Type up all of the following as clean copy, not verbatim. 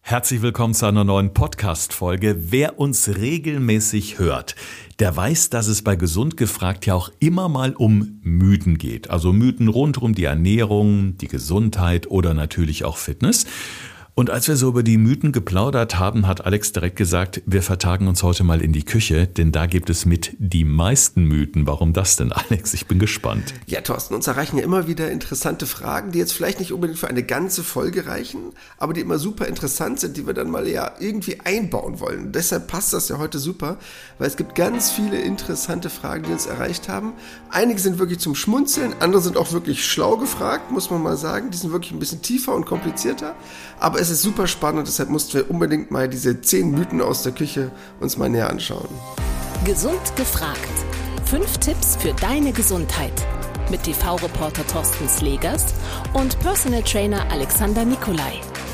Herzlich willkommen zu einer neuen Podcast-Folge. Wer uns regelmäßig hört, der weiß, dass es bei Gesund gefragt ja auch immer mal um Mythen geht. Also Mythen rund um die Ernährung, die Gesundheit oder natürlich auch Fitness. Und als wir so über die Mythen geplaudert haben, hat Alex direkt gesagt, wir vertagen uns heute mal in die Küche, denn da gibt es mit die meisten Mythen. Warum das denn, Alex? Ich bin gespannt. Ja, Thorsten, uns erreichen ja immer wieder interessante Fragen, die jetzt vielleicht nicht unbedingt für eine ganze Folge reichen, aber die immer super interessant sind, die wir dann mal ja irgendwie einbauen wollen. Und deshalb passt das ja heute super, weil es gibt ganz viele interessante Fragen, die uns erreicht haben. Einige sind wirklich zum Schmunzeln, andere sind auch wirklich schlau gefragt, muss man mal sagen. Die sind wirklich ein bisschen tiefer und komplizierter, aber es ist super spannend, deshalb mussten wir unbedingt mal diese 10 Mythen aus der Küche uns mal näher anschauen. Gesund gefragt. 5 Tipps für deine Gesundheit. Mit TV-Reporter Thorsten Slegers und Personal Trainer Alexander Nikolai.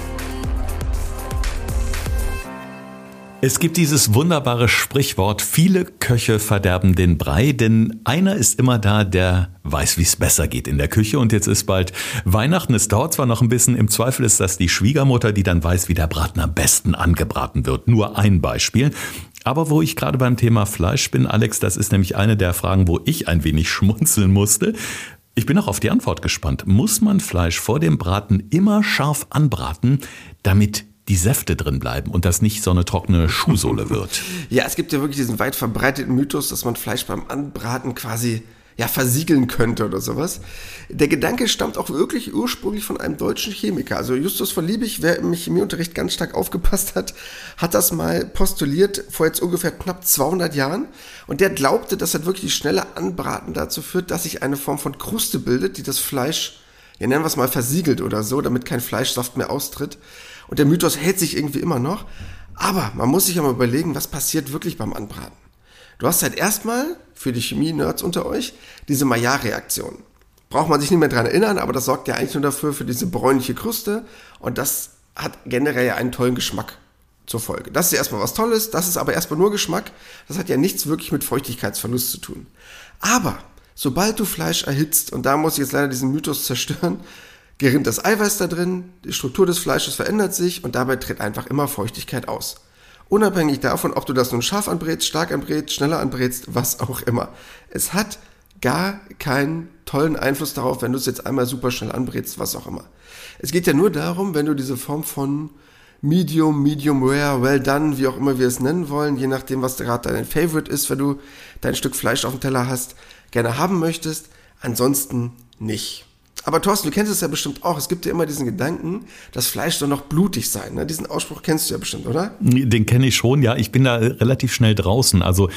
Es gibt dieses wunderbare Sprichwort, viele Köche verderben den Brei, denn einer ist immer da, der weiß, wie es besser geht in der Küche. Und jetzt ist bald Weihnachten, es dauert zwar noch ein bisschen, im Zweifel ist das die Schwiegermutter, die dann weiß, wie der Braten am besten angebraten wird. Nur ein Beispiel. Aber wo ich gerade beim Thema Fleisch bin, Alex, das ist nämlich eine der Fragen, wo ich ein wenig schmunzeln musste. Ich bin auch auf die Antwort gespannt. Muss man Fleisch vor dem Braten immer scharf anbraten, damit die Säfte drin bleiben und das nicht so eine trockene Schuhsohle wird? Ja, es gibt ja wirklich diesen weit verbreiteten Mythos, dass man Fleisch beim Anbraten quasi versiegeln könnte oder sowas. Der Gedanke stammt auch wirklich ursprünglich von einem deutschen Chemiker. Also Justus von Liebig, wer im Chemieunterricht ganz stark aufgepasst hat, hat das mal postuliert vor jetzt ungefähr knapp 200 Jahren. Und der glaubte, dass halt wirklich schnelle Anbraten dazu führt, dass sich eine Form von Kruste bildet, die das Fleisch, ja nennen wir es mal, versiegelt oder so, damit kein Fleischsaft mehr austritt. Und der Mythos hält sich irgendwie immer noch. Aber man muss sich ja mal überlegen, was passiert wirklich beim Anbraten. Du hast halt erstmal, für die Chemie-Nerds unter euch, diese Maillard-Reaktion. Braucht man sich nicht mehr dran erinnern, aber das sorgt ja eigentlich nur dafür, für diese bräunliche Kruste. Und das hat generell ja einen tollen Geschmack zur Folge. Das ist ja erstmal was Tolles, das ist aber erstmal nur Geschmack. Das hat ja nichts wirklich mit Feuchtigkeitsverlust zu tun. Aber sobald du Fleisch erhitzt, und da muss ich jetzt leider diesen Mythos zerstören, gerinnt das Eiweiß da drin, die Struktur des Fleisches verändert sich und dabei tritt einfach immer Feuchtigkeit aus. Unabhängig davon, ob du das nun scharf anbrätst, stark anbrätst, schneller anbrätst, was auch immer. Es hat gar keinen tollen Einfluss darauf, wenn du es jetzt einmal super schnell anbrätst, was auch immer. Es geht ja nur darum, wenn du diese Form von Medium, Medium Rare, Well Done, wie auch immer wir es nennen wollen, je nachdem, was gerade dein Favorite ist, wenn du dein Stück Fleisch auf dem Teller hast, gerne haben möchtest, ansonsten nicht. Aber Thorsten, du kennst es ja bestimmt auch. Es gibt ja immer diesen Gedanken, dass Fleisch soll noch blutig sein. Ne? Diesen Ausspruch kennst du ja bestimmt, oder? Den kenne ich schon, ja. Ich bin da relativ schnell draußen. Also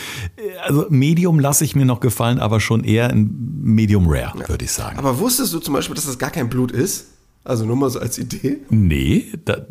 Medium lasse ich mir noch gefallen, aber schon eher in Medium Rare, ja, würde ich sagen. Aber wusstest du zum Beispiel, dass das gar kein Blut ist? Also nur mal so als Idee. Nee,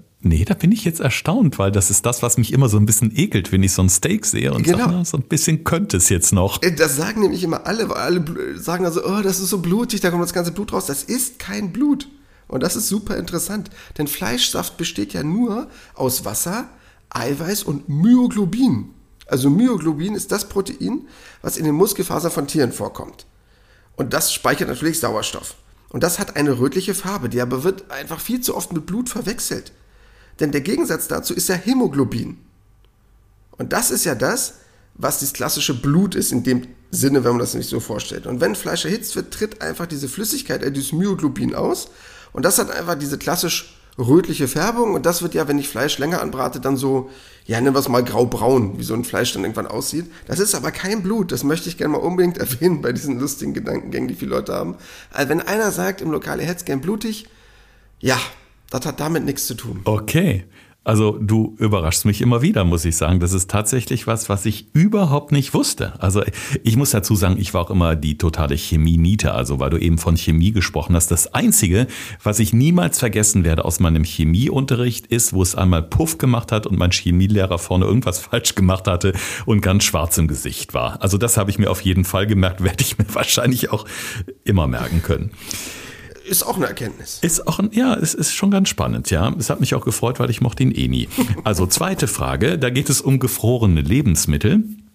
da bin ich jetzt erstaunt, weil das ist das, was mich immer so ein bisschen ekelt, wenn ich so ein Steak sehe und genau. Sag, so ein bisschen könnte es jetzt noch. Das sagen nämlich immer alle, weil alle sagen also, oh, das ist so blutig, da kommt das ganze Blut raus. Das ist kein Blut. Und das ist super interessant, denn Fleischsaft besteht ja nur aus Wasser, Eiweiß und Myoglobin. Also Myoglobin ist das Protein, was in den Muskelfasern von Tieren vorkommt. Und das speichert natürlich Sauerstoff. Und das hat eine rötliche Farbe, die aber wird einfach viel zu oft mit Blut verwechselt. Denn der Gegensatz dazu ist ja Hämoglobin. Und das ist ja das, was das klassische Blut ist, in dem Sinne, wenn man das sich so vorstellt. Und wenn Fleisch erhitzt wird, tritt einfach diese Flüssigkeit, dieses Myoglobin aus. Und das hat einfach diese klassisch rötliche Färbung. Und das wird ja, wenn ich Fleisch länger anbrate, dann so, ja, nennen wir es mal graubraun, wie so ein Fleisch dann irgendwann aussieht. Das ist aber kein Blut. Das möchte ich gerne mal unbedingt erwähnen bei diesen lustigen Gedankengängen, die viele Leute haben. Also wenn einer sagt im Lokal, er hätte es gern blutig, ja, das hat damit nichts zu tun. Okay, also du überraschst mich immer wieder, muss ich sagen. Das ist tatsächlich was ich überhaupt nicht wusste. Also ich muss dazu sagen, ich war auch immer die totale Chemie-Niete. Also weil du eben von Chemie gesprochen hast. Das Einzige, was ich niemals vergessen werde aus meinem Chemieunterricht ist, wo es einmal Puff gemacht hat und mein Chemielehrer vorne irgendwas falsch gemacht hatte und ganz schwarz im Gesicht war. Also das habe ich mir auf jeden Fall gemerkt, werde ich mir wahrscheinlich auch immer merken können. Ist auch eine Erkenntnis. Es ist schon ganz spannend, ja. Es hat mich auch gefreut, weil ich mochte ihn eh nie. Also zweite Frage, da geht es um gefrorene Lebensmittel.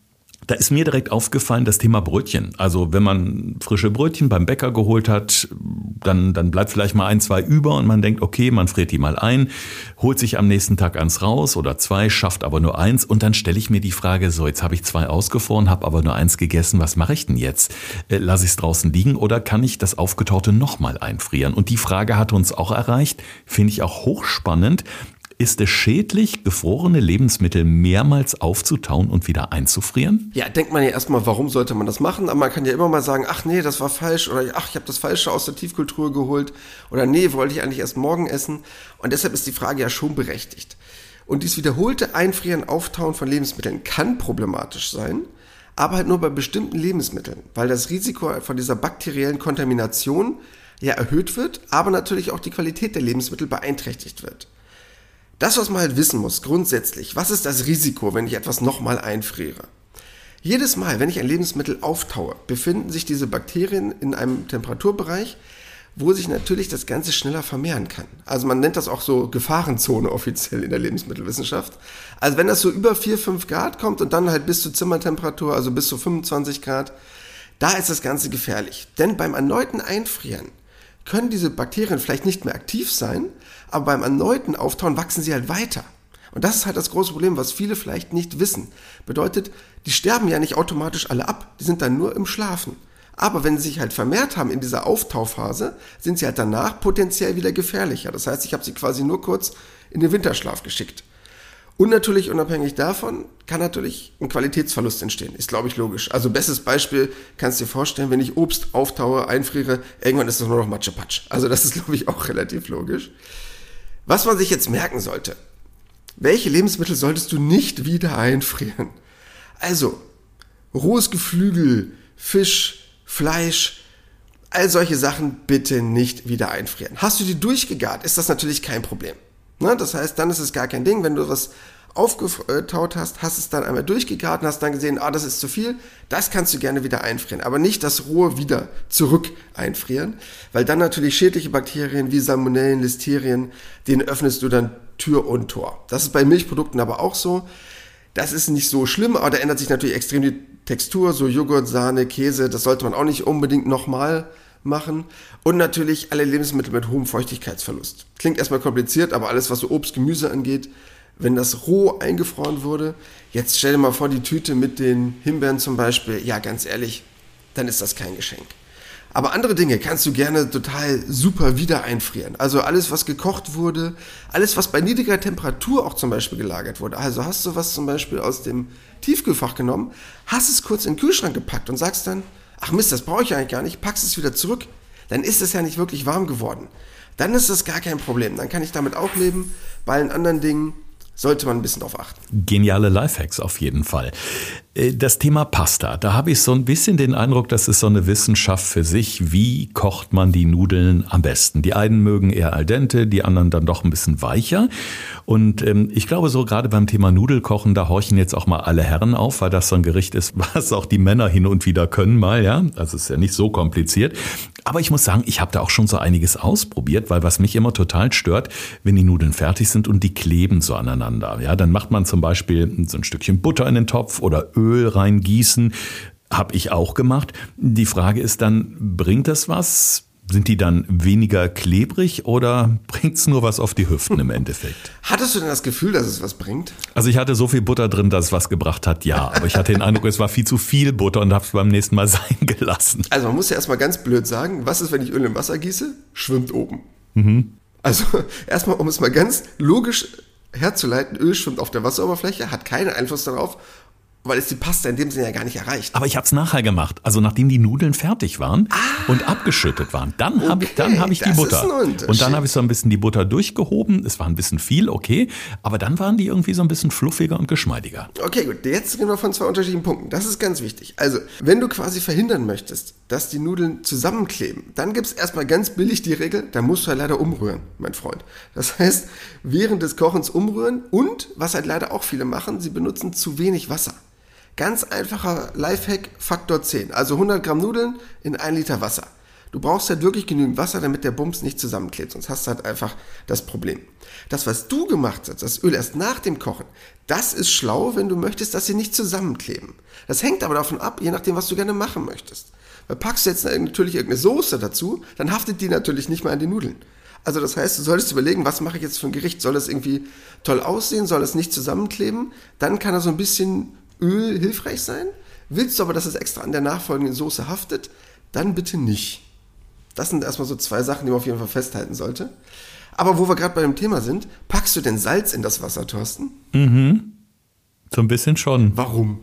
Da ist mir direkt aufgefallen das Thema Brötchen. Also wenn man frische Brötchen beim Bäcker geholt hat, dann bleibt vielleicht mal 1, 2 über und man denkt, okay, man friert die mal ein, holt sich am nächsten Tag 1 raus oder 2, schafft aber nur 1 und dann stelle ich mir die Frage, so jetzt habe ich 2 ausgefroren, habe aber nur 1 gegessen, was mache ich denn jetzt? Lasse ich es draußen liegen oder kann ich das Aufgetaute nochmal einfrieren? Und die Frage hat uns auch erreicht, finde ich auch hochspannend. Ist es schädlich, gefrorene Lebensmittel mehrmals aufzutauen und wieder einzufrieren? Ja, denkt man ja erstmal, warum sollte man das machen? Aber man kann ja immer mal sagen, ach nee, das war falsch oder ach, ich habe das Falsche aus der Tiefkühltruhe geholt oder nee, wollte ich eigentlich erst morgen essen. Und deshalb ist die Frage ja schon berechtigt. Und dieses wiederholte Einfrieren, Auftauen von Lebensmitteln kann problematisch sein, aber halt nur bei bestimmten Lebensmitteln, weil das Risiko von dieser bakteriellen Kontamination ja erhöht wird, aber natürlich auch die Qualität der Lebensmittel beeinträchtigt wird. Das, was man halt wissen muss, grundsätzlich, was ist das Risiko, wenn ich etwas nochmal einfriere? Jedes Mal, wenn ich ein Lebensmittel auftaue, befinden sich diese Bakterien in einem Temperaturbereich, wo sich natürlich das Ganze schneller vermehren kann. Also man nennt das auch so Gefahrenzone offiziell in der Lebensmittelwissenschaft. Also wenn das so über 4-5 Grad kommt und dann halt bis zu Zimmertemperatur, also bis zu 25 Grad, da ist das Ganze gefährlich. Denn beim erneuten Einfrieren können diese Bakterien vielleicht nicht mehr aktiv sein, aber beim erneuten Auftauen wachsen sie halt weiter. Und das ist halt das große Problem, was viele vielleicht nicht wissen. Bedeutet, die sterben ja nicht automatisch alle ab, die sind dann nur im Schlafen. Aber wenn sie sich halt vermehrt haben in dieser Auftauphase, sind sie halt danach potenziell wieder gefährlicher. Das heißt, ich habe sie quasi nur kurz in den Winterschlaf geschickt. Und natürlich, unabhängig davon, kann natürlich ein Qualitätsverlust entstehen. Ist, glaube ich, logisch. Also bestes Beispiel, kannst du dir vorstellen, wenn ich Obst auftaue, einfriere, irgendwann ist das nur noch Matschepatsch. Also das ist, glaube ich, auch relativ logisch. Was man sich jetzt merken sollte: Welche Lebensmittel solltest du nicht wieder einfrieren? Also, rohes Geflügel, Fisch, Fleisch, all solche Sachen bitte nicht wieder einfrieren. Hast du die durchgegart, ist das natürlich kein Problem. Ne? Das heißt, dann ist es gar kein Ding, wenn du was aufgetaut hast, hast es dann einmal durchgegart und hast dann gesehen, das ist zu viel, das kannst du gerne wieder einfrieren, aber nicht das Rohe wieder zurück einfrieren, weil dann natürlich schädliche Bakterien wie Salmonellen, Listerien, denen öffnest du dann Tür und Tor. Das ist bei Milchprodukten aber auch so. Das ist nicht so schlimm, aber da ändert sich natürlich extrem die Textur, so Joghurt, Sahne, Käse, das sollte man auch nicht unbedingt nochmal machen. Und natürlich alle Lebensmittel mit hohem Feuchtigkeitsverlust. Klingt erstmal kompliziert, aber alles, was so Obst, Gemüse angeht, wenn das roh eingefroren wurde, jetzt stell dir mal vor, die Tüte mit den Himbeeren zum Beispiel, ja, ganz ehrlich, dann ist das kein Geschenk. Aber andere Dinge kannst du gerne total super wieder einfrieren. Also alles, was gekocht wurde, alles, was bei niedriger Temperatur auch zum Beispiel gelagert wurde. Also hast du was zum Beispiel aus dem Tiefkühlfach genommen, hast es kurz in den Kühlschrank gepackt und sagst dann, ach Mist, das brauche ich eigentlich gar nicht, packst es wieder zurück, dann ist es ja nicht wirklich warm geworden. Dann ist das gar kein Problem, dann kann ich damit auch leben. Bei allen anderen Dingen sollte man ein bisschen drauf achten. Geniale Lifehacks auf jeden Fall. Das Thema Pasta, da habe ich so ein bisschen den Eindruck, das ist so eine Wissenschaft für sich. Wie kocht man die Nudeln am besten? Die einen mögen eher al dente, die anderen dann doch ein bisschen weicher. Und ich glaube, so gerade beim Thema Nudelkochen, da horchen jetzt auch mal alle Herren auf, weil das so ein Gericht ist, was auch die Männer hin und wieder können mal, ja. Also ist ja nicht so kompliziert. Aber ich muss sagen, ich habe da auch schon so einiges ausprobiert, weil was mich immer total stört, wenn die Nudeln fertig sind und die kleben so aneinander. Ja, dann macht man zum Beispiel so ein Stückchen Butter in den Topf oder Öl reingießen. Habe ich auch gemacht. Die Frage ist dann, bringt das was? Sind die dann weniger klebrig oder bringt es nur was auf die Hüften im Endeffekt? Hattest du denn das Gefühl, dass es was bringt? Also ich hatte so viel Butter drin, dass es was gebracht hat, ja. Aber ich hatte den Eindruck, es war viel zu viel Butter und habe es beim nächsten Mal sein gelassen. Also man muss ja erstmal ganz blöd sagen, was ist, wenn ich Öl im Wasser gieße? Schwimmt oben. Also erstmal, um es mal ganz logisch herzuleiten, Öl schwimmt auf der Wasseroberfläche, hat keinen Einfluss darauf, weil es die Pasta in dem Sinne ja gar nicht erreicht. Aber ich habe es nachher gemacht. Also nachdem die Nudeln fertig waren und abgeschüttet waren, dann habe ich die Butter. Und dann habe ich so ein bisschen die Butter durchgehoben. Es war ein bisschen viel, okay. Aber dann waren die irgendwie so ein bisschen fluffiger und geschmeidiger. Okay, gut. Jetzt gehen wir von 2 unterschiedlichen Punkten. Das ist ganz wichtig. Also, wenn du quasi verhindern möchtest, dass die Nudeln zusammenkleben, dann gibt es erstmal ganz billig die Regel, da musst du halt leider umrühren, mein Freund. Das heißt, während des Kochens umrühren und, was halt leider auch viele machen, sie benutzen zu wenig Wasser. Ganz einfacher Lifehack, Faktor 10. Also 100 Gramm Nudeln in 1 Liter Wasser. Du brauchst halt wirklich genügend Wasser, damit der Bums nicht zusammenklebt, sonst hast du halt einfach das Problem. Das, was du gemacht hast, das Öl erst nach dem Kochen, das ist schlau, wenn du möchtest, dass sie nicht zusammenkleben. Das hängt aber davon ab, je nachdem, was du gerne machen möchtest. Weil packst du jetzt natürlich irgendeine Soße dazu, dann haftet die natürlich nicht mehr an den Nudeln. Also das heißt, du solltest überlegen, was mache ich jetzt für ein Gericht? Soll es irgendwie toll aussehen? Soll es nicht zusammenkleben? Dann kann da so ein bisschen Öl hilfreich sein. Willst du aber, dass es extra an der nachfolgenden Soße haftet? Dann bitte nicht. Das sind erstmal so 2 Sachen, die man auf jeden Fall festhalten sollte. Aber wo wir gerade bei dem Thema sind, packst du denn Salz in das Wasser, Thorsten? So ein bisschen schon. Warum?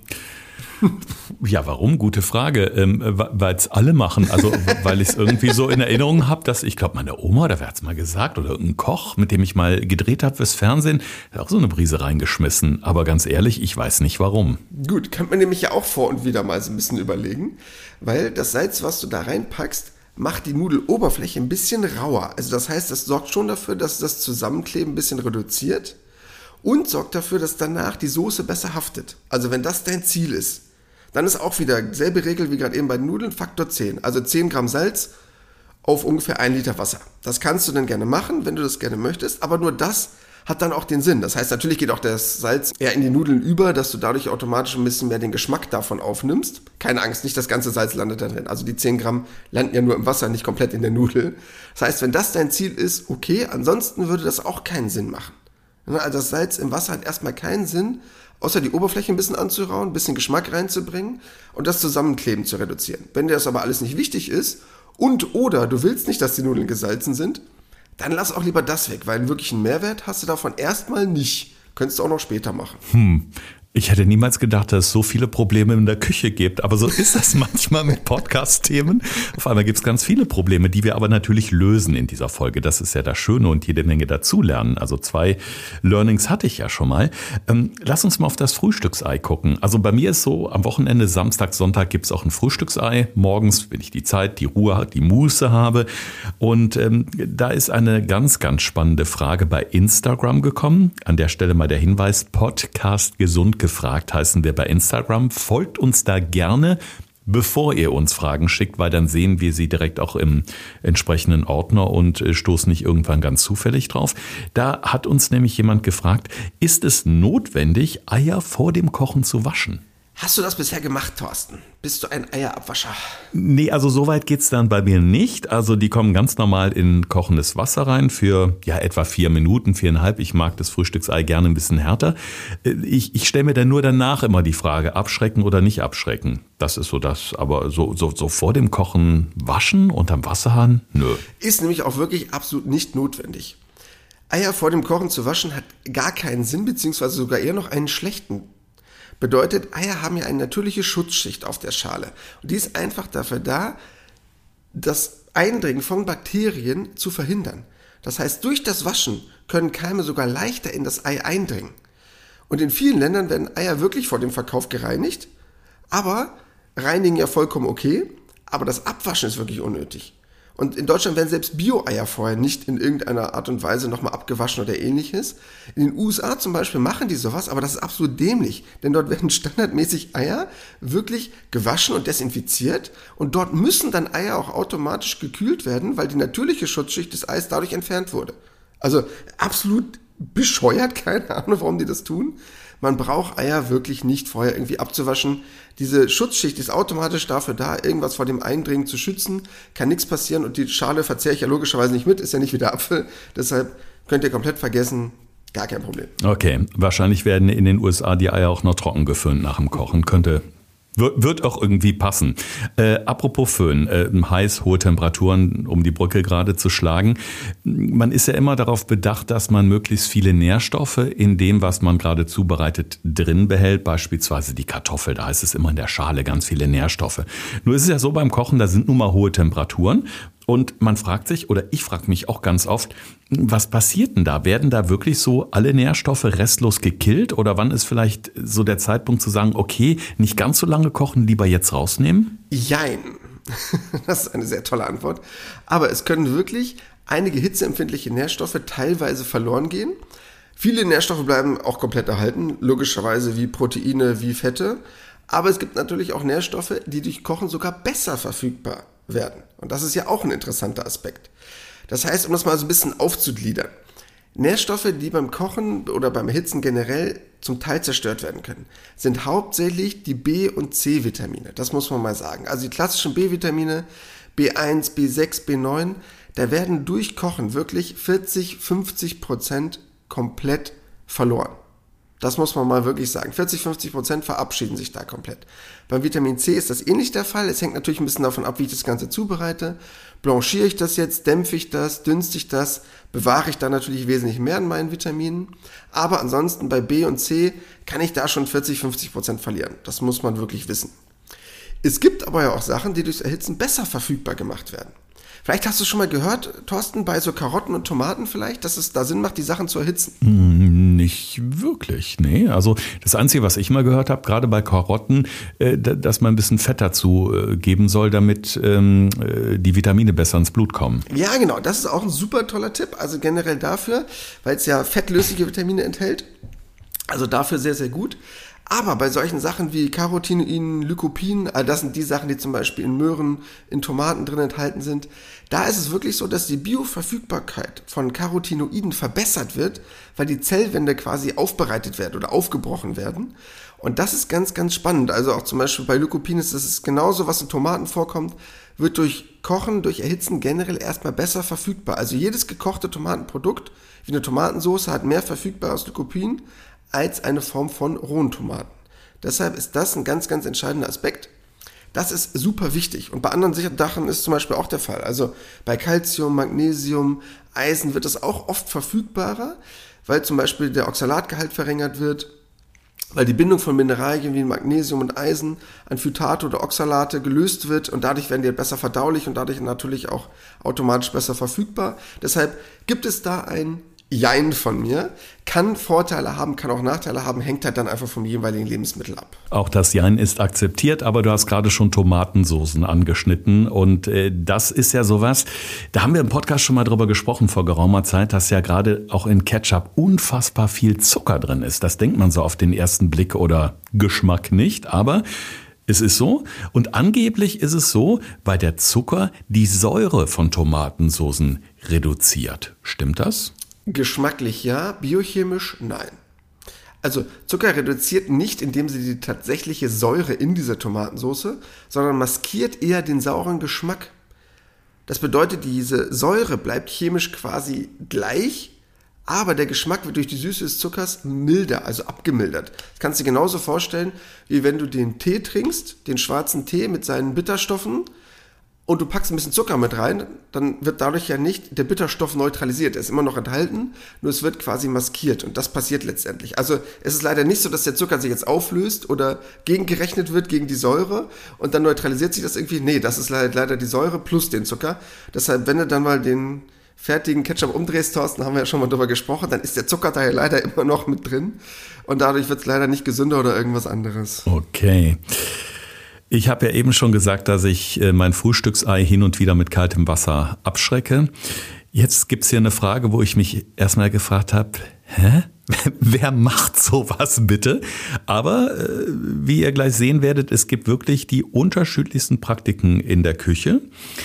Ja, warum? Gute Frage. Weil es alle machen. Also, weil ich es irgendwie so in Erinnerung habe, dass ich glaube, meine Oma, da hat es mal gesagt, oder irgendein Koch, mit dem ich mal gedreht habe fürs Fernsehen, hat auch so eine Brise reingeschmissen. Aber ganz ehrlich, ich weiß nicht warum. Gut, kann man nämlich ja auch vor und wieder mal so ein bisschen überlegen, weil das Salz, was du da reinpackst, macht die Nudeloberfläche ein bisschen rauer. Also das heißt, das sorgt schon dafür, dass das Zusammenkleben ein bisschen reduziert und sorgt dafür, dass danach die Soße besser haftet. Also wenn das dein Ziel ist, dann ist auch wieder selbe Regel wie gerade eben bei den Nudeln, Faktor 10. Also 10 Gramm Salz auf ungefähr 1 Liter Wasser. Das kannst du dann gerne machen, wenn du das gerne möchtest, aber nur das hat dann auch den Sinn. Das heißt, natürlich geht auch das Salz eher in die Nudeln über, dass du dadurch automatisch ein bisschen mehr den Geschmack davon aufnimmst. Keine Angst, nicht das ganze Salz landet da drin. Also die 10 Gramm landen ja nur im Wasser, nicht komplett in der Nudel. Das heißt, wenn das dein Ziel ist, okay, ansonsten würde das auch keinen Sinn machen. Also das Salz im Wasser hat erstmal keinen Sinn, außer die Oberfläche ein bisschen anzurauen, ein bisschen Geschmack reinzubringen und das Zusammenkleben zu reduzieren. Wenn dir das aber alles nicht wichtig ist oder du willst nicht, dass die Nudeln gesalzen sind, dann lass auch lieber das weg, weil einen wirklichen Mehrwert hast du davon erstmal nicht. Könntest du auch noch später machen. Ich hätte niemals gedacht, dass es so viele Probleme in der Küche gibt. Aber so ist das manchmal mit Podcast-Themen. Auf einmal gibt es ganz viele Probleme, die wir aber natürlich lösen in dieser Folge. Das ist ja das Schöne und jede Menge dazulernen. Also 2 Learnings hatte ich ja schon mal. Lass uns mal auf das Frühstücksei gucken. Also bei mir ist so, am Wochenende, Samstag, Sonntag gibt es auch ein Frühstücksei. Morgens, wenn ich die Zeit, die Ruhe, die Muße habe. Und da ist eine ganz, ganz spannende Frage bei Instagram gekommen. An der Stelle mal der Hinweis, Podcast gesund gefragt heißen wir bei Instagram. Folgt uns da gerne, bevor ihr uns Fragen schickt, weil dann sehen wir sie direkt auch im entsprechenden Ordner und stoßen nicht irgendwann ganz zufällig drauf. Da hat uns nämlich jemand gefragt, ist es notwendig, Eier vor dem Kochen zu waschen? Hast du das bisher gemacht, Thorsten? Bist du ein Eierabwascher? Nee, also so weit geht's dann bei mir nicht. Also die kommen ganz normal in kochendes Wasser rein für etwa 4 Minuten, 4,5. Ich mag das Frühstücksei gerne ein bisschen härter. Ich stelle mir dann nur danach immer die Frage, abschrecken oder nicht abschrecken. Das ist so das, aber so vor dem Kochen waschen unterm Wasserhahn? Nö. Ist nämlich auch wirklich absolut nicht notwendig. Eier vor dem Kochen zu waschen hat gar keinen Sinn, beziehungsweise sogar eher noch einen schlechten. Bedeutet, Eier haben ja eine natürliche Schutzschicht auf der Schale. Und die ist einfach dafür da, das Eindringen von Bakterien zu verhindern. Das heißt, durch das Waschen können Keime sogar leichter in das Ei eindringen. Und in vielen Ländern werden Eier wirklich vor dem Verkauf gereinigt, aber reinigen ja vollkommen okay, aber das Abwaschen ist wirklich unnötig. Und in Deutschland werden selbst Bio-Eier vorher nicht in irgendeiner Art und Weise nochmal abgewaschen oder ähnliches. In den USA zum Beispiel machen die sowas, aber das ist absolut dämlich. Denn dort werden standardmäßig Eier wirklich gewaschen und desinfiziert. Und dort müssen dann Eier auch automatisch gekühlt werden, weil die natürliche Schutzschicht des Eis dadurch entfernt wurde. Also absolut bescheuert, keine Ahnung, warum die das tun. Man braucht Eier wirklich nicht vorher irgendwie abzuwaschen. Diese Schutzschicht ist automatisch dafür da, irgendwas vor dem Eindringen zu schützen. Kann nichts passieren und die Schale verzehre ich ja logischerweise nicht mit, ist ja nicht wie der Apfel. Deshalb könnt ihr komplett vergessen, gar kein Problem. Okay, wahrscheinlich werden in den USA die Eier auch noch trocken geföhnt nach dem Kochen. Wird auch irgendwie passen. Apropos Föhn, heiß, hohe Temperaturen, um die Brücke gerade zu schlagen. Man ist ja immer darauf bedacht, dass man möglichst viele Nährstoffe in dem, was man gerade zubereitet, drin behält. Beispielsweise die Kartoffel, da heißt es immer in der Schale ganz viele Nährstoffe. Nur ist es ja so beim Kochen, da sind nun mal hohe Temperaturen. Und man fragt sich, oder ich frage mich auch ganz oft, was passiert denn da? Werden da wirklich so alle Nährstoffe restlos gekillt? Oder wann ist vielleicht so der Zeitpunkt zu sagen, okay, nicht ganz so lange kochen, lieber jetzt rausnehmen? Jein. Das ist eine sehr tolle Antwort. Aber es können wirklich einige hitzeempfindliche Nährstoffe teilweise verloren gehen. Viele Nährstoffe bleiben auch komplett erhalten, logischerweise wie Proteine, wie Fette. Aber es gibt natürlich auch Nährstoffe, die durch Kochen sogar besser verfügbar werden. Und das ist ja auch ein interessanter Aspekt. Das heißt, um das mal so ein bisschen aufzugliedern. Nährstoffe, die beim Kochen oder beim Erhitzen generell zum Teil zerstört werden können, sind hauptsächlich die B- und C-Vitamine. Das muss man mal sagen. Also die klassischen B-Vitamine, B1, B6, B9, da werden durch Kochen wirklich 40-50% komplett verloren. Das muss man mal wirklich sagen. 40-50% verabschieden sich da komplett. Beim Vitamin C ist das ähnlich der Fall. Es hängt natürlich ein bisschen davon ab, wie ich das Ganze zubereite. Blanchiere ich das jetzt, dämpfe ich das, dünste ich das, bewahre ich da natürlich wesentlich mehr an meinen Vitaminen. Aber ansonsten bei B und C kann ich da schon 40-50% verlieren. Das muss man wirklich wissen. Es gibt aber ja auch Sachen, die durchs Erhitzen besser verfügbar gemacht werden. Vielleicht hast du schon mal gehört, Thorsten, bei so Karotten und Tomaten vielleicht, dass es da Sinn macht, die Sachen zu erhitzen? Nicht wirklich, nee. Also das Einzige, was ich mal gehört habe, gerade bei Karotten, dass man ein bisschen Fett dazu geben soll, damit die Vitamine besser ins Blut kommen. Ja, genau. Das ist auch ein super toller Tipp. Also generell dafür, weil es ja fettlösliche Vitamine enthält. Also dafür sehr, sehr gut. Aber bei solchen Sachen wie Carotinoiden, Lycopin, das sind die Sachen, die zum Beispiel in Möhren, in Tomaten drin enthalten sind, da ist es wirklich so, dass die Bioverfügbarkeit von Carotinoiden verbessert wird, weil die Zellwände quasi aufbereitet werden oder aufgebrochen werden. Und das ist ganz, ganz spannend. Also auch zum Beispiel bei Lycopin ist das genauso, was in Tomaten vorkommt, wird durch Kochen, durch Erhitzen generell erstmal besser verfügbar. Also jedes gekochte Tomatenprodukt, wie eine Tomatensauce, hat mehr verfügbares Lycopin als eine Form von rohen Tomaten. Deshalb ist das ein ganz, ganz entscheidender Aspekt. Das ist super wichtig. Und bei anderen Sachen ist zum Beispiel auch der Fall. Also bei Calcium, Magnesium, Eisen wird das auch oft verfügbarer, weil zum Beispiel der Oxalatgehalt verringert wird, weil die Bindung von Mineralien wie Magnesium und Eisen an Phytate oder Oxalate gelöst wird und dadurch werden die besser verdaulich und dadurch natürlich auch automatisch besser verfügbar. Deshalb gibt es da ein Jein von mir. Kann Vorteile haben, kann auch Nachteile haben, hängt halt dann einfach vom jeweiligen Lebensmittel ab. Auch das Jein ist akzeptiert, aber du hast gerade schon Tomatensoßen angeschnitten und das ist ja sowas, da haben wir im Podcast schon mal drüber gesprochen vor geraumer Zeit, dass ja gerade auch in Ketchup unfassbar viel Zucker drin ist. Das denkt man so auf den ersten Blick oder Geschmack nicht, aber es ist so und angeblich ist es so, weil der Zucker die Säure von Tomatensoßen reduziert. Stimmt das? Geschmacklich ja, biochemisch nein. Also Zucker reduziert nicht, indem sie die tatsächliche Säure in dieser Tomatensauce, sondern maskiert eher den sauren Geschmack. Das bedeutet, diese Säure bleibt chemisch quasi gleich, aber der Geschmack wird durch die Süße des Zuckers milder, also abgemildert. Das kannst du dir genauso vorstellen, wie wenn du den Tee trinkst, den schwarzen Tee mit seinen Bitterstoffen, und du packst ein bisschen Zucker mit rein, dann wird dadurch ja nicht der Bitterstoff neutralisiert. Er ist immer noch enthalten, nur es wird quasi maskiert und das passiert letztendlich. Also es ist leider nicht so, dass der Zucker sich jetzt auflöst oder gegengerechnet wird gegen die Säure und dann neutralisiert sich das irgendwie. Nee, das ist leider die Säure plus den Zucker. Deshalb, wenn du dann mal den fertigen Ketchup umdrehst, Thorsten, haben wir ja schon mal drüber gesprochen, dann ist der Zuckerteil leider immer noch mit drin und dadurch wird es leider nicht gesünder oder irgendwas anderes. Okay. Ich habe ja eben schon gesagt, dass ich mein Frühstücksei hin und wieder mit kaltem Wasser abschrecke. Jetzt gibt's hier eine Frage, wo ich mich erstmal gefragt habe, wer macht sowas bitte? Aber wie ihr gleich sehen werdet, es gibt wirklich die unterschiedlichsten Praktiken in der Küche.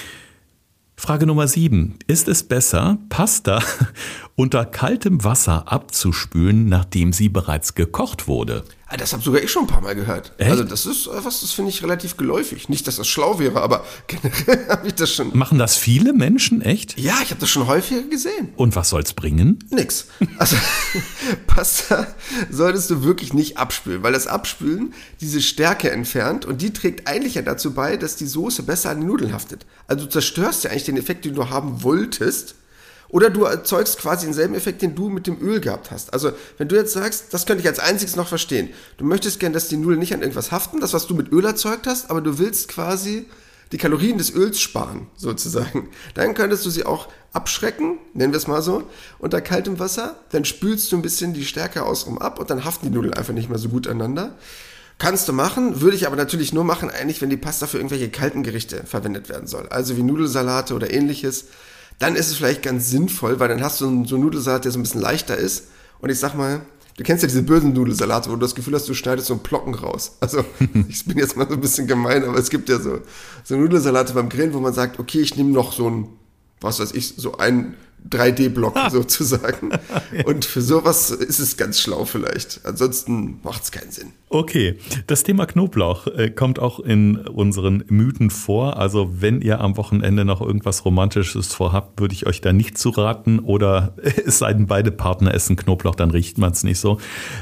Frage Nummer 7. Ist es besser, Pasta unter kaltem Wasser abzuspülen, nachdem sie bereits gekocht wurde? Das habe sogar ich schon ein paar Mal gehört. Echt? Also das ist was, das finde ich relativ geläufig. Nicht, dass das schlau wäre, aber generell habe ich das schon. Machen das viele Menschen, echt? Ja, ich habe das schon häufiger gesehen. Und was soll's bringen? Nix. Also Pasta solltest du wirklich nicht abspülen, weil das Abspülen diese Stärke entfernt und die trägt eigentlich ja dazu bei, dass die Soße besser an die Nudeln haftet. Also du zerstörst ja eigentlich den Effekt, den du haben wolltest. Oder du erzeugst quasi denselben Effekt, den du mit dem Öl gehabt hast. Also wenn du jetzt sagst, das könnte ich als einziges noch verstehen. Du möchtest gern, dass die Nudeln nicht an irgendwas haften, das, was du mit Öl erzeugt hast, aber du willst quasi die Kalorien des Öls sparen, sozusagen. Dann könntest du sie auch abschrecken, nennen wir es mal so, unter kaltem Wasser. Dann spülst du ein bisschen die Stärke außenrum ab und dann haften die Nudeln einfach nicht mehr so gut aneinander. Kannst du machen, würde ich aber natürlich nur machen, eigentlich, wenn die Pasta für irgendwelche kalten Gerichte verwendet werden soll. Also wie Nudelsalate oder ähnliches. Dann ist es vielleicht ganz sinnvoll, weil dann hast du so einen Nudelsalat, der so ein bisschen leichter ist. Und ich sag mal, Du kennst ja diese bösen Nudelsalate, wo du das Gefühl hast, du schneidest so einen Plocken raus. Also ich bin jetzt mal so ein bisschen gemein, aber es gibt ja so Nudelsalate beim Grillen, wo man sagt, okay, ich nehme noch so ein, was weiß ich, so ein 3D-Block sozusagen. Und für sowas ist es ganz schlau vielleicht. Ansonsten macht es keinen Sinn. Okay, das Thema Knoblauch kommt auch in unseren Mythen vor. Also wenn ihr am Wochenende noch irgendwas Romantisches vorhabt, würde ich euch da nicht zu raten. Oder es sei denn, beide Partner essen Knoblauch, dann riecht man es nicht so.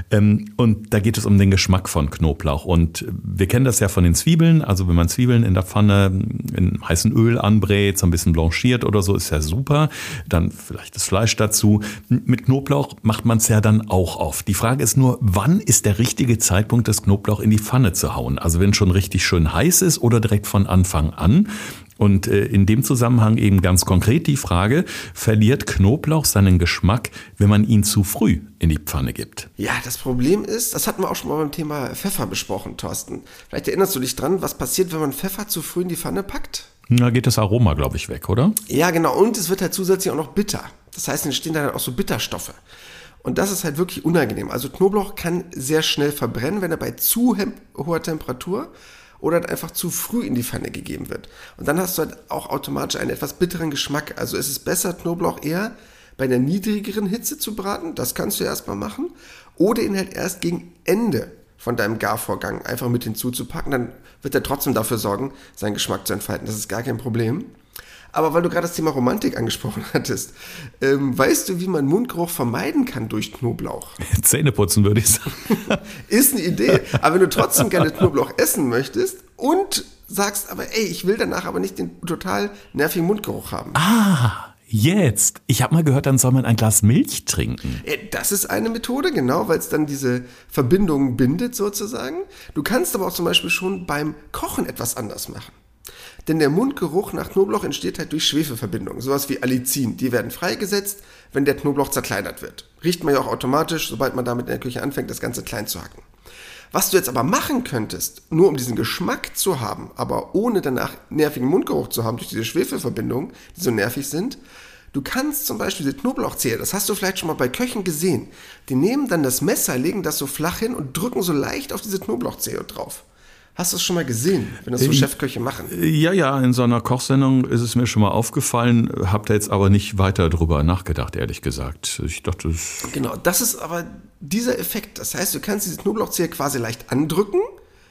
Und da geht es um den Geschmack von Knoblauch. Und wir kennen das ja von den Zwiebeln. Also wenn man Zwiebeln in der Pfanne in heißem Öl anbrät, so ein bisschen blanchiert oder so, ist ja super. Dann vielleicht das Fleisch dazu. Mit Knoblauch macht man es ja dann auch auf. Die Frage ist nur, wann ist der richtige Zeitpunkt, das Knoblauch in die Pfanne zu hauen? Also wenn es schon richtig schön heiß ist oder direkt von Anfang an? Und in dem Zusammenhang eben ganz konkret die Frage, verliert Knoblauch seinen Geschmack, wenn man ihn zu früh in die Pfanne gibt? Ja, das Problem ist, das hatten wir auch schon mal beim Thema Pfeffer besprochen, Thorsten. Vielleicht erinnerst du dich dran, was passiert, wenn man Pfeffer zu früh in die Pfanne packt? Da geht das Aroma, glaube ich, weg, oder? Ja, genau. Und es wird halt zusätzlich auch noch bitter. Das heißt, entstehen dann auch so Bitterstoffe. Und das ist halt wirklich unangenehm. Also Knoblauch kann sehr schnell verbrennen, wenn er bei zu hoher Temperatur oder einfach zu früh in die Pfanne gegeben wird. Und dann hast du halt auch automatisch einen etwas bitteren Geschmack. Also es ist besser, Knoblauch eher bei einer niedrigeren Hitze zu braten. Das kannst du erstmal machen. Oder ihn halt erst gegen Ende von deinem Garvorgang einfach mit hinzuzupacken. Dann wird er trotzdem dafür sorgen, seinen Geschmack zu entfalten. Das ist gar kein Problem. Aber weil du gerade das Thema Romantik angesprochen hattest, weißt du, wie man Mundgeruch vermeiden kann durch Knoblauch? Zähneputzen, würde ich sagen. Ist eine Idee. Aber wenn du trotzdem gerne Knoblauch essen möchtest und sagst, aber ey, ich will danach aber nicht den total nervigen Mundgeruch haben. Jetzt. Ich habe mal gehört, dann soll man ein Glas Milch trinken. Das ist eine Methode, genau, weil es dann diese Verbindungen bindet sozusagen. Du kannst aber auch zum Beispiel schon beim Kochen etwas anders machen. Denn der Mundgeruch nach Knoblauch entsteht halt durch Schwefelverbindungen, sowas wie Allicin. Die werden freigesetzt, wenn der Knoblauch zerkleinert wird. Riecht man ja auch automatisch, sobald man damit in der Küche anfängt, das Ganze klein zu hacken. Was du jetzt aber machen könntest, nur um diesen Geschmack zu haben, aber ohne danach nervigen Mundgeruch zu haben durch diese Schwefelverbindungen, die so nervig sind, du kannst zum Beispiel diese Knoblauchzehe, das hast du vielleicht schon mal bei Köchen gesehen, die nehmen dann das Messer, legen das so flach hin und drücken so leicht auf diese Knoblauchzehe drauf. Hast du das schon mal gesehen, wenn das so Chefköche machen? Ja, in so einer Kochsendung ist es mir schon mal aufgefallen, hab da jetzt aber nicht weiter drüber nachgedacht, ehrlich gesagt. Ich dachte, Genau, das ist aber dieser Effekt. Das heißt, du kannst diese Knoblauchzehe quasi leicht andrücken,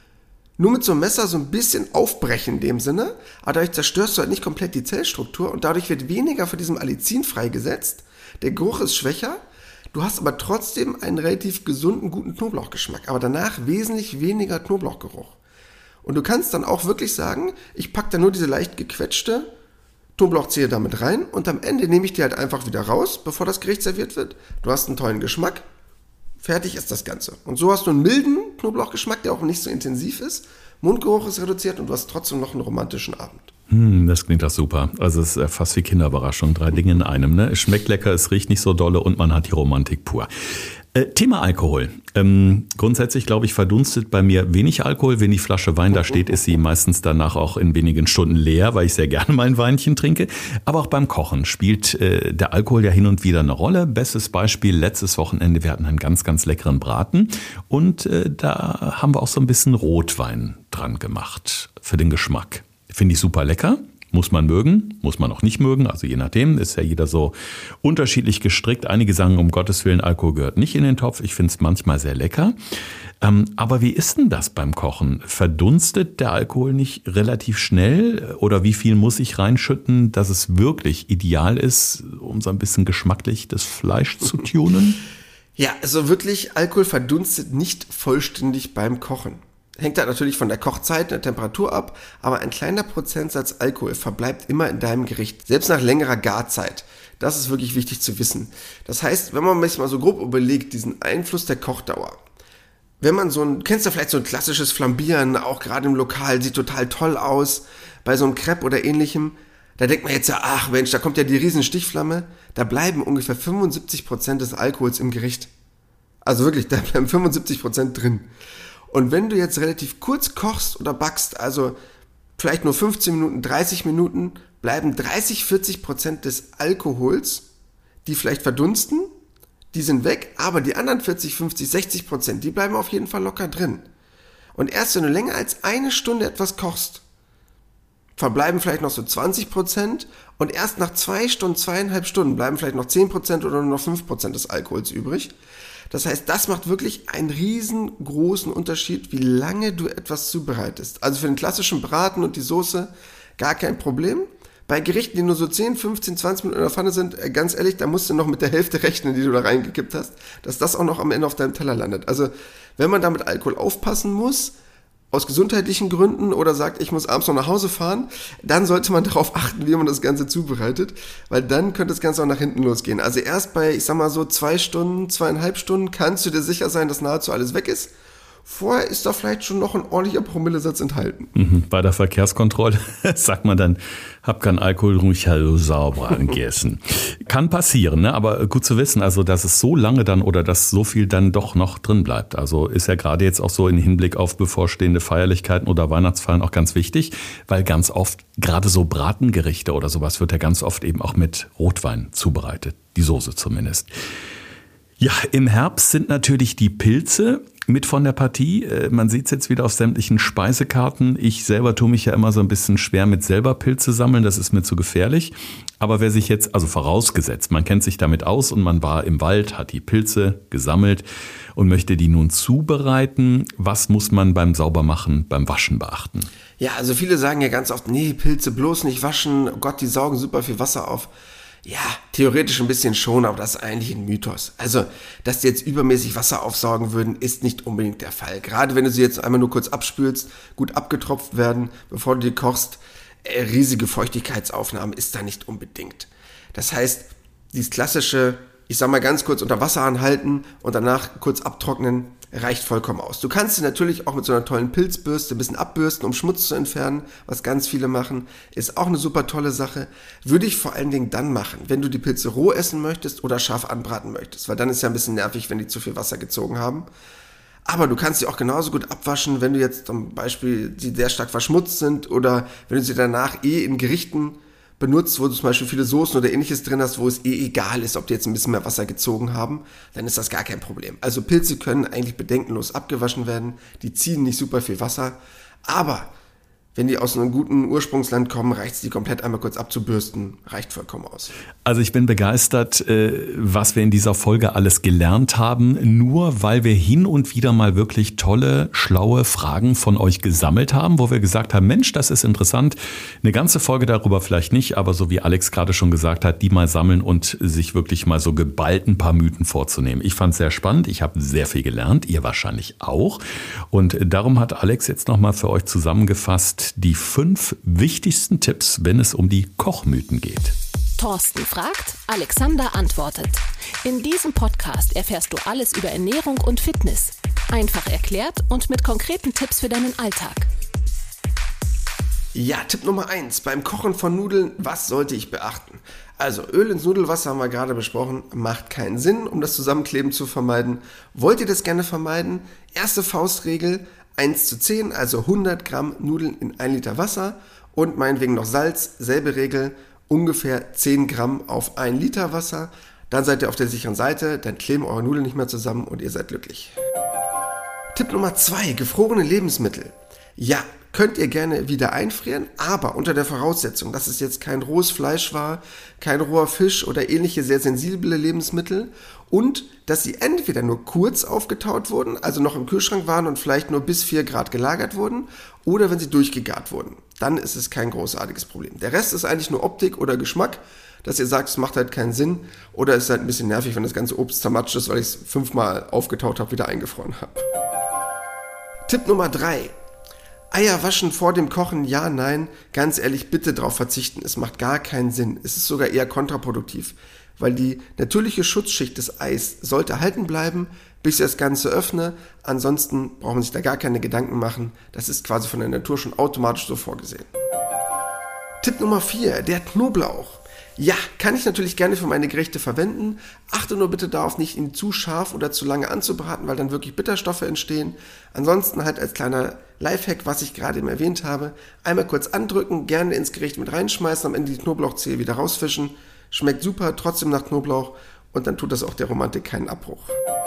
nur mit so einem Messer so ein bisschen aufbrechen in dem Sinne, aber dadurch zerstörst du halt nicht komplett die Zellstruktur und dadurch wird weniger von diesem Allicin freigesetzt, der Geruch ist schwächer, du hast aber trotzdem einen relativ gesunden, guten Knoblauchgeschmack, aber danach wesentlich weniger Knoblauchgeruch. Und du kannst dann auch wirklich sagen, ich packe da nur diese leicht gequetschte Knoblauchzehe damit rein und am Ende nehme ich die halt einfach wieder raus, bevor das Gericht serviert wird. Du hast einen tollen Geschmack, fertig ist das Ganze. Und so hast du einen milden Knoblauchgeschmack, der auch nicht so intensiv ist. Mundgeruch ist reduziert und du hast trotzdem noch einen romantischen Abend. Das klingt doch super. Also es ist fast wie Kinderüberraschung, 3 Dinge in einem. Ne? Es schmeckt lecker, es riecht nicht so dolle und man hat die Romantik pur. Thema Alkohol. Grundsätzlich, glaube ich, verdunstet bei mir wenig Alkohol. Wenn die Flasche Wein da steht, ist sie meistens danach auch in wenigen Stunden leer, weil ich sehr gerne mal ein Weinchen trinke. Aber auch beim Kochen spielt der Alkohol ja hin und wieder eine Rolle. Bestes Beispiel, letztes Wochenende, wir hatten einen ganz, ganz leckeren Braten. Und da haben wir auch so ein bisschen Rotwein dran gemacht für den Geschmack. Finde ich super lecker. Muss man mögen, muss man auch nicht mögen, also je nachdem, ist ja jeder so unterschiedlich gestrickt. Einige sagen, um Gottes Willen, Alkohol gehört nicht in den Topf. Ich finde es manchmal sehr lecker. Aber wie ist denn das beim Kochen? Verdunstet der Alkohol nicht relativ schnell? Oder wie viel muss ich reinschütten, dass es wirklich ideal ist, um so ein bisschen geschmacklich das Fleisch zu tunen? Ja, also wirklich, Alkohol verdunstet nicht vollständig beim Kochen. Hängt halt natürlich von der Kochzeit, der Temperatur ab, aber ein kleiner Prozentsatz Alkohol verbleibt immer in deinem Gericht, selbst nach längerer Garzeit. Das ist wirklich wichtig zu wissen. Das heißt, wenn man sich mal so grob überlegt, diesen Einfluss der Kochdauer, wenn man kennst du vielleicht so ein klassisches Flambieren, auch gerade im Lokal, sieht total toll aus, bei so einem Crepe oder ähnlichem, da denkt man jetzt ja, ach Mensch, da kommt ja die riesen Stichflamme, da bleiben ungefähr 75% des Alkohols im Gericht. Also wirklich, da bleiben 75% drin. Und wenn du jetzt relativ kurz kochst oder backst, also vielleicht nur 15 Minuten, 30 Minuten, bleiben 30-40% des Alkohols, die vielleicht verdunsten, die sind weg, aber die anderen 40, 50, 60%, die bleiben auf jeden Fall locker drin. Und erst wenn du länger als 1 Stunde etwas kochst, verbleiben vielleicht noch so 20% und erst nach 2 Stunden, 2,5 Stunden bleiben vielleicht noch 10% oder nur noch 5% des Alkohols übrig. Das heißt, das macht wirklich einen riesengroßen Unterschied, wie lange du etwas zubereitest. Also für den klassischen Braten und die Soße gar kein Problem. Bei Gerichten, die nur so 10, 15, 20 Minuten in der Pfanne sind, ganz ehrlich, da musst du noch mit der Hälfte rechnen, die du da reingekippt hast, dass das auch noch am Ende auf deinem Teller landet. Also wenn man da mit Alkohol aufpassen muss, aus gesundheitlichen Gründen oder sagt, ich muss abends noch nach Hause fahren, dann sollte man darauf achten, wie man das Ganze zubereitet, weil dann könnte das Ganze auch nach hinten losgehen. Also erst bei, ich sag mal so 2 Stunden, 2,5 Stunden kannst du dir sicher sein, dass nahezu alles weg ist. Vorher ist da vielleicht schon noch ein ordentlicher Promillesatz enthalten. Bei der Verkehrskontrolle sagt man dann, hab keinen Alkohol, ruhig hallo sauber gegessen. Kann passieren, ne? Aber gut zu wissen, also dass es so lange dann oder dass so viel dann doch noch drin bleibt. Also ist ja gerade jetzt auch so im Hinblick auf bevorstehende Feierlichkeiten oder Weihnachtsfeiern auch ganz wichtig, weil ganz oft, gerade so Bratengerichte oder sowas, wird ja ganz oft eben auch mit Rotwein zubereitet. Die Soße zumindest. Ja, im Herbst sind natürlich die Pilze mit von der Partie. Man sieht es jetzt wieder auf sämtlichen Speisekarten. Ich selber tue mich ja immer so ein bisschen schwer mit selber Pilze sammeln. Das ist mir zu gefährlich. Aber wer sich jetzt, also vorausgesetzt, man kennt sich damit aus und man war im Wald, hat die Pilze gesammelt und möchte die nun zubereiten. Was muss man beim Saubermachen, beim Waschen beachten? Ja, also viele sagen ja ganz oft, nee, Pilze bloß nicht waschen. Oh Gott, die saugen super viel Wasser auf. Ja, theoretisch ein bisschen schon, aber das ist eigentlich ein Mythos. Also, dass die jetzt übermäßig Wasser aufsaugen würden, ist nicht unbedingt der Fall. Gerade wenn du sie jetzt einmal nur kurz abspülst, gut abgetropft werden, bevor du die kochst, riesige Feuchtigkeitsaufnahme ist da nicht unbedingt. Das heißt, dieses klassische, ich sag mal ganz kurz unter Wasser anhalten und danach kurz abtrocknen, reicht vollkommen aus. Du kannst sie natürlich auch mit so einer tollen Pilzbürste ein bisschen abbürsten, um Schmutz zu entfernen, was ganz viele machen. Ist auch eine super tolle Sache. Würde ich vor allen Dingen dann machen, wenn du die Pilze roh essen möchtest oder scharf anbraten möchtest, weil dann ist ja ein bisschen nervig, wenn die zu viel Wasser gezogen haben. Aber du kannst sie auch genauso gut abwaschen, wenn du jetzt zum Beispiel die sehr stark verschmutzt sind oder wenn du sie danach in Gerichten benutzt, wo du zum Beispiel viele Soßen oder ähnliches drin hast, wo es egal ist, ob die jetzt ein bisschen mehr Wasser gezogen haben, dann ist das gar kein Problem. Also Pilze können eigentlich bedenkenlos abgewaschen werden, die ziehen nicht super viel Wasser, aber wenn die aus einem guten Ursprungsland kommen, reicht es, die komplett einmal kurz abzubürsten, reicht vollkommen aus. Also ich bin begeistert, was wir in dieser Folge alles gelernt haben, nur weil wir hin und wieder mal wirklich tolle, schlaue Fragen von euch gesammelt haben, wo wir gesagt haben, Mensch, das ist interessant. Eine ganze Folge darüber vielleicht nicht, aber so wie Alex gerade schon gesagt hat, die mal sammeln und sich wirklich mal so geballt ein paar Mythen vorzunehmen. Ich fand es sehr spannend, ich habe sehr viel gelernt, ihr wahrscheinlich auch. Und darum hat Alex jetzt nochmal für euch zusammengefasst, die 5 wichtigsten Tipps, wenn es um die Kochmythen geht. Thorsten fragt, Alexander antwortet. In diesem Podcast erfährst du alles über Ernährung und Fitness. Einfach erklärt und mit konkreten Tipps für deinen Alltag. Ja, Tipp Nummer 1. Beim Kochen von Nudeln, was sollte ich beachten? Also Öl ins Nudelwasser haben wir gerade besprochen, macht keinen Sinn, um das Zusammenkleben zu vermeiden. Wollt ihr das gerne vermeiden? Erste Faustregel, 1:10, also 100 Gramm Nudeln in 1 Liter Wasser und meinetwegen noch Salz, selbe Regel, ungefähr 10 Gramm auf 1 Liter Wasser. Dann seid ihr auf der sicheren Seite, dann kleben eure Nudeln nicht mehr zusammen und ihr seid glücklich. Tipp Nummer 2, gefrorene Lebensmittel. Ja, könnt ihr gerne wieder einfrieren, aber unter der Voraussetzung, dass es jetzt kein rohes Fleisch war, kein roher Fisch oder ähnliche sehr sensible Lebensmittel und dass sie entweder nur kurz aufgetaut wurden, also noch im Kühlschrank waren und vielleicht nur bis 4 Grad gelagert wurden oder wenn sie durchgegart wurden. Dann ist es kein großartiges Problem. Der Rest ist eigentlich nur Optik oder Geschmack, dass ihr sagt, es macht halt keinen Sinn oder es ist halt ein bisschen nervig, wenn das ganze Obst zermatscht ist, weil ich es 5-mal aufgetaut habe, wieder eingefroren habe. Tipp Nummer 3. Eier waschen vor dem Kochen, ja, nein, ganz ehrlich, bitte darauf verzichten, es macht gar keinen Sinn, es ist sogar eher kontraproduktiv, weil die natürliche Schutzschicht des Eis sollte erhalten bleiben, bis ich das Ganze öffne, ansonsten braucht man sich da gar keine Gedanken machen, das ist quasi von der Natur schon automatisch so vorgesehen. Tipp Nummer 4, der Knoblauch. Ja, kann ich natürlich gerne für meine Gerichte verwenden. Achte nur bitte darauf, nicht ihn zu scharf oder zu lange anzubraten, weil dann wirklich Bitterstoffe entstehen. Ansonsten halt als kleiner Lifehack, was ich gerade eben erwähnt habe, einmal kurz andrücken, gerne ins Gericht mit reinschmeißen, am Ende die Knoblauchzehe wieder rausfischen. Schmeckt super, trotzdem nach Knoblauch und dann tut das auch der Romantik keinen Abbruch.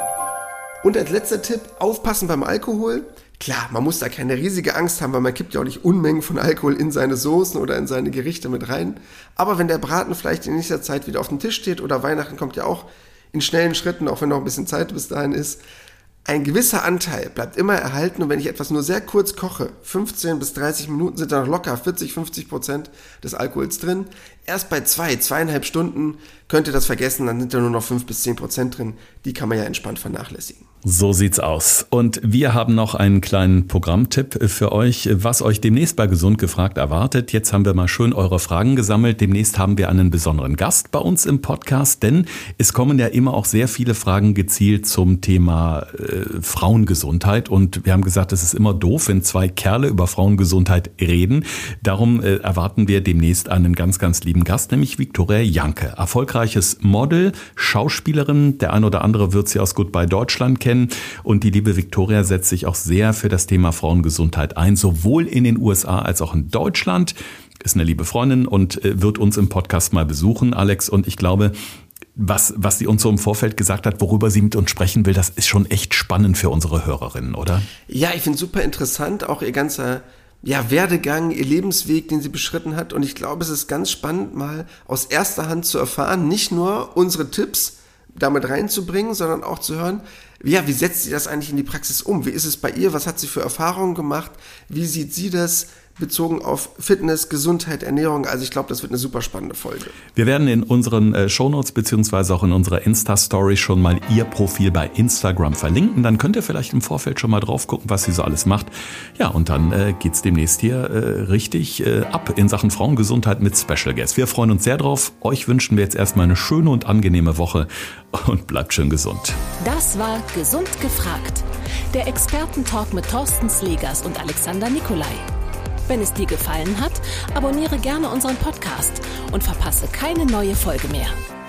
Und als letzter Tipp, aufpassen beim Alkohol. Klar, man muss da keine riesige Angst haben, weil man kippt ja auch nicht Unmengen von Alkohol in seine Soßen oder in seine Gerichte mit rein. Aber wenn der Braten vielleicht in nächster Zeit wieder auf dem Tisch steht oder Weihnachten kommt ja auch in schnellen Schritten, auch wenn noch ein bisschen Zeit bis dahin ist, ein gewisser Anteil bleibt immer erhalten und wenn ich etwas nur sehr kurz koche, 15 bis 30 Minuten sind da noch locker 40-50% des Alkohols drin. Erst bei 2,5 Stunden könnt ihr das vergessen, dann sind da nur noch 5 bis 10% drin. Die kann man ja entspannt vernachlässigen. So sieht's aus. Und wir haben noch einen kleinen Programmtipp für euch, was euch demnächst bei Gesund gefragt erwartet. Jetzt haben wir mal schön eure Fragen gesammelt. Demnächst haben wir einen besonderen Gast bei uns im Podcast, denn es kommen ja immer auch sehr viele Fragen gezielt zum Thema Frauengesundheit. Und wir haben gesagt, es ist immer doof, wenn zwei Kerle über Frauengesundheit reden. Darum erwarten wir demnächst einen ganz, ganz lieben Gast, nämlich Viktoria Janke. Erfolgreiches Model, Schauspielerin. Der ein oder andere wird sie aus Goodbye Deutschland kennen. Und die liebe Viktoria setzt sich auch sehr für das Thema Frauengesundheit ein, sowohl in den USA als auch in Deutschland. Ist eine liebe Freundin und wird uns im Podcast mal besuchen, Alex. Und ich glaube, was sie uns so im Vorfeld gesagt hat, worüber sie mit uns sprechen will, das ist schon echt spannend für unsere Hörerinnen, oder? Ja, ich finde es super interessant, auch ihr ganzer Werdegang, ihr Lebensweg, den sie beschritten hat. Und ich glaube, es ist ganz spannend, mal aus erster Hand zu erfahren, nicht nur unsere Tipps damit reinzubringen, sondern auch zu hören, wie setzt sie das eigentlich in die Praxis um? Wie ist es bei ihr? Was hat sie für Erfahrungen gemacht? Wie sieht sie das bezogen auf Fitness, Gesundheit, Ernährung? Also ich glaube, das wird eine super spannende Folge. Wir werden in unseren Shownotes beziehungsweise auch in unserer Insta-Story schon mal ihr Profil bei Instagram verlinken. Dann könnt ihr vielleicht im Vorfeld schon mal drauf gucken, was sie so alles macht. Ja, und dann geht's demnächst hier richtig ab in Sachen Frauengesundheit mit Special Guests. Wir freuen uns sehr drauf. Euch wünschen wir jetzt erstmal eine schöne und angenehme Woche und bleibt schön gesund. Das war Gesund gefragt. Der Expertentalk mit Thorsten Slegers und Alexander Nikolai. Wenn es dir gefallen hat, abonniere gerne unseren Podcast und verpasse keine neue Folge mehr.